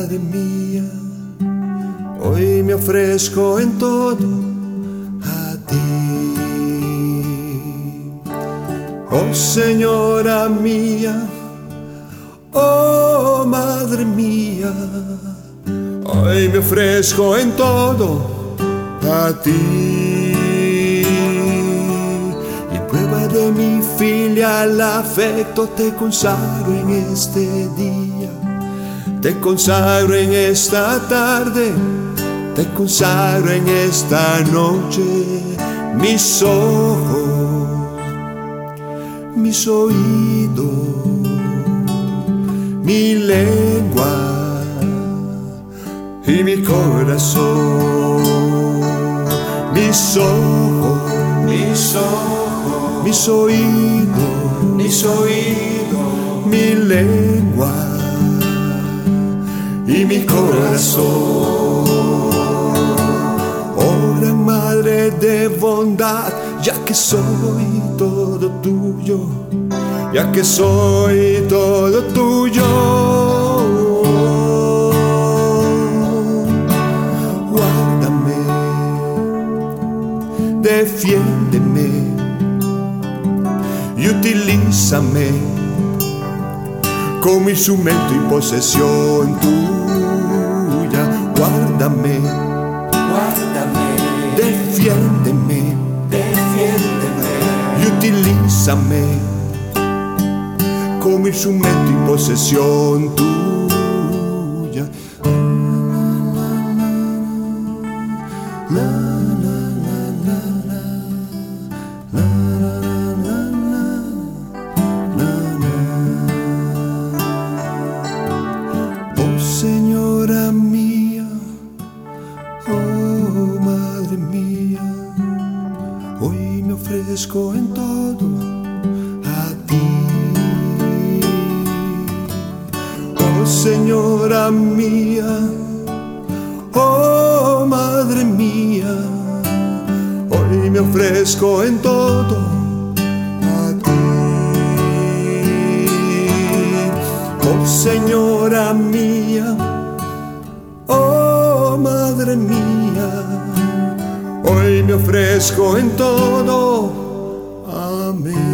Madre mía, hoy me ofrezco en todo a ti. Oh Señora mía, oh Madre mía, hoy me ofrezco en todo a ti. Y prueba de mi filial afecto te consagro en este día, te consagro en esta tarde, te consagro en esta noche, mis ojos, mis oídos, mi lengua y mi corazón, mis ojos, mis oídos, mi lengua y mi corazón. Oh gran Madre de bondad, ya que soy todo tuyo, ya que soy todo tuyo, guárdame, defiéndeme y utilízame como instrumento y posesión tuya. Guárdame, defiéndeme y utilízame como instrumento y posesión tuya. Oh Señora mía, oh Madre mía, hoy me ofrezco en todo a ti. Oh Señora mía, oh Madre mía, hoy me ofrezco en todo a ti. Oh Señora mía, oh Madre mía, hoy me ofrezco en todo. Amén.